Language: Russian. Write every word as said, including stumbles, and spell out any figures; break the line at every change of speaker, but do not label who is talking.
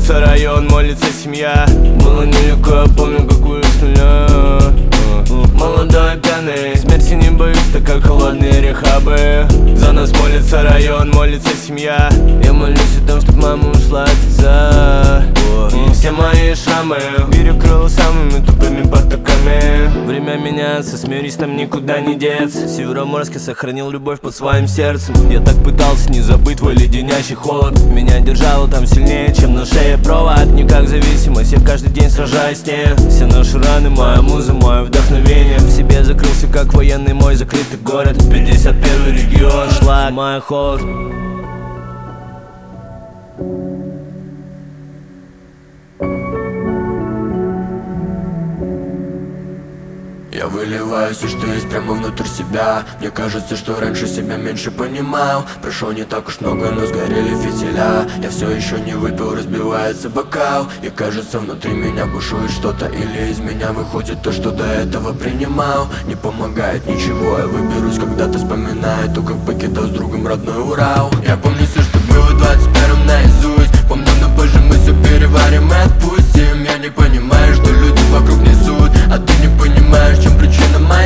молится район, молится семья. Было нелегко, я помню, какую с нуля. Молодой, пьяный, смерти не боюсь, так как холодные рехабы. За нас молится район, молится семья. Я молюсь о том, чтоб мама ушла от отца. И все мои шрамы перекрыл самыми тупыми потоками. Время меняется, смирись, нам никуда не деться. Североморск сохранил любовь под своим сердцем. Я так пытался не забыть твой леденящий холод. Меня держало там сильнее, чем на шее провод. Не как зависимость, я каждый день сражаюсь с ней. Все наши раны, моя муза, мое вдохновение. В себе закрылся, как военный мой закрытый город. Пятьдесят первый регион, шлак, моя холод.
Я выливаю все, что есть, прямо внутрь себя. Мне кажется, что раньше себя меньше понимал. Прошло не так уж много, но сгорели фитиля. Я все еще не выпил, разбивается бокал. И кажется, внутри меня бушует что-то. Или из меня выходит то, что до этого принимал. Не помогает ничего, я выберусь, когда-то вспоминаю то, как покидал с другом родной Урал. Я помню все, что было в двадцать первом наизусть. Помню, но позже мы все переварим и отпустим. Я не понимаю, что люди вокруг несут, а ты не понимаешь, в чем причина моя.